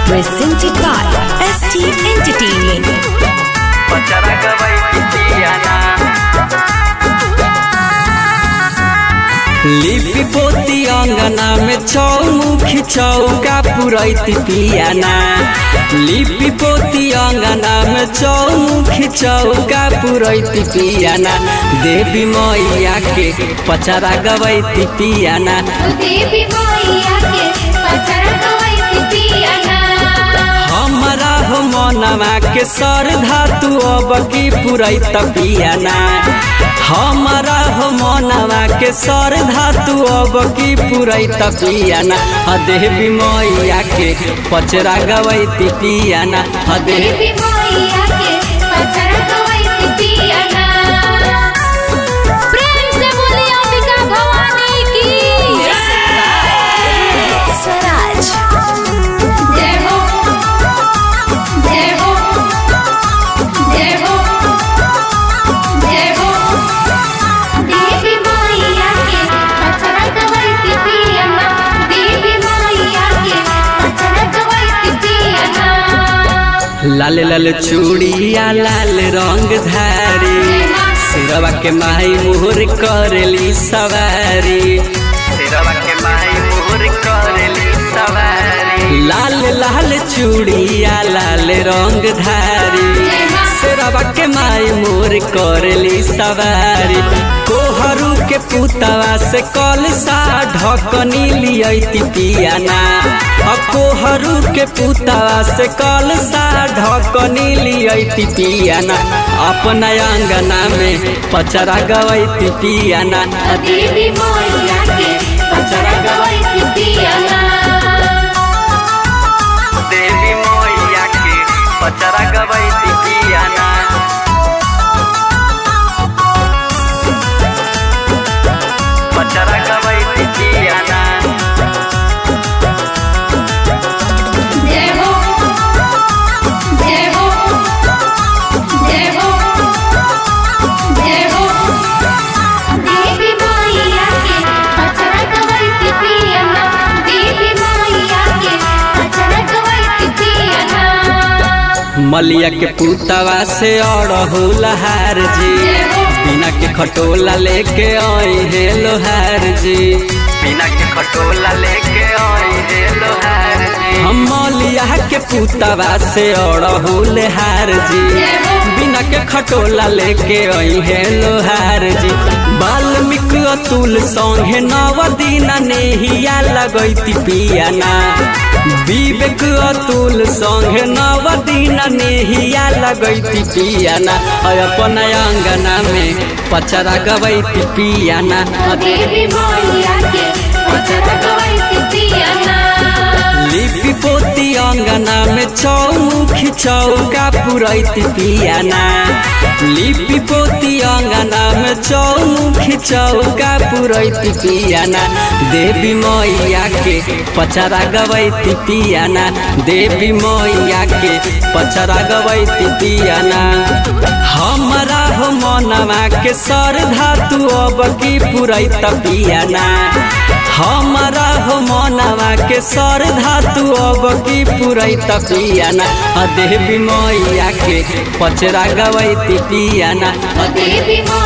Presented by ST Entertainment. लिपि पोती अंगना में चौमुखी चौका पुरैती पियाना। लिपि पोती अंगना में चौमुखी चौका पुरैती पियाना। देवी मैया के पचरा गवैती पियाना। देवी मैया के पचरा गवैती पियाना। हमरा हो मनवा के सर धातु अब की पुरैत पियाना। हमारा हो मनवा के सर धातु अब की पुरैत पियाना। देवी मैया के पचरा गवैती पियाना। देवी मैया के पचरा गवैती पियाना। प्रेम से बोली अंबिका भवानी की Swaraj. जय हो जय हो जय हो जय हो। देवी मैया के पचरा गवैती पियाना। देवी मैया के पचरा गवैती पियाना। लाल लाल चूड़िया लाल रंग धारी। सिरवा के माई मोहर करेली सवारी। सिरवा के माई मोहर करेली सवारी। लाल लाल चूड़िया लाल रंग धारी। सिरवा के माई मोहर करेली सवारी। कोहरू के पुतवा से कलसा ढकनी लियती पियाना। कोहरू के पुतवा से कलसा ढकनी लियती पियाना। अपना अंगना में पचरा गवैती पियाना। देवी मैया के पचरा गवैती पियाना। देवी मैया के पचरा गवैती पियाना। पचरा गवैती पियाना। जय हो जय हो जय हो जय हो। देवी मैया के पचरा गवैती पियाना। देवी मैया के पचरा गवैती पियाना। मलिया के पुतवा से अड़हुल हार जी। बिना के खटोला लेके आई है लोहार जी। बिना के खटोला लेके आई है लोहार जी। हम मलिया के पुतवा से अड़हुल हार जी। बिना के खटोला लेके आई है लोहार जी। वाल्मीकि अतुल संगे नव दिन नेहिया लगैती पियाना। विवेक अतुल संगे नव दिन नेहिया लगैती पियाना। अपन अंगना में पचरा गवैती पियाना। देवी मैया के पचरा गवैती पियाना। लिपि पोती अंगना में चौमुखी चौका पुरैती पियाना। लिपि पोती अंगना में चौमुखी चौका पुरैती पियाना। देवी मैया के पचरा गवैती पियाना। देवी मैया के पचरा गवैती पियाना। हमरा हो मनवा के सर धातु अब की पुरैत पियाना। हमरा हो मनवा के सर धातु अब की पुरैत पियाना। देवी मैया के पचरा गवैती पियाना। देवी